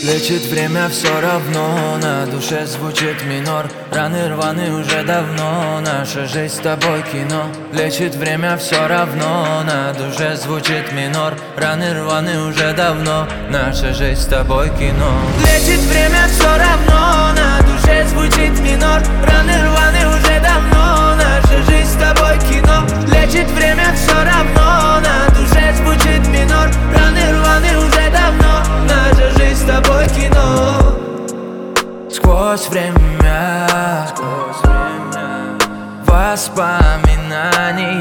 Лечит время все равно, на душе звучит минор. Раны рваны уже давно, наша жизнь с тобой кино. Лечит время все равно, на душе звучит минор. Раны рваны уже давно, наша жизнь с тобой кино. Лечит время все равно, на душе звучит минор. Раны рваны уже давно, наша жизнь с тобой кино. Лечит время все равно, на душе звучит минор. Раны рваны уже давно, наша жизнь с тобой кино. Сквозь время воспоминания,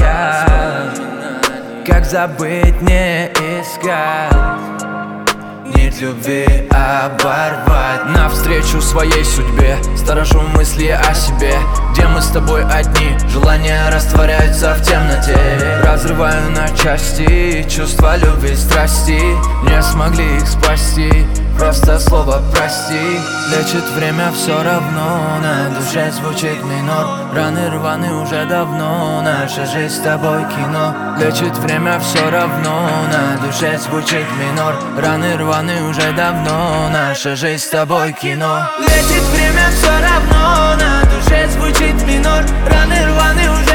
как забыть, не искать, нить любви оборвать. Навстречу своей судьбе сторожу мысли о себе, где мы с тобой одни, желания растворяются в темноте. Разрываю на части чувства любви, страсти, не смогли их спасти, просто слово прости. Лечит время все равно, на душе звучит минор. Раны рваны уже давно, наша жизнь с тобой кино. Лечит время все равно, на душе звучит минор. Раны рваны уже давно, наша жизнь с тобой кино. Лечит время все равно, на душе звучит минор. Раны рваны уже